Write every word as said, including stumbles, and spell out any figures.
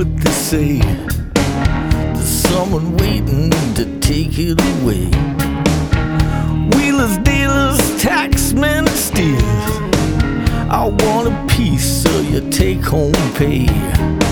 what they say. There's someone waiting to take it away. Wheelers, dealers, taxmen, and steers, I want a piece of your take-home pay.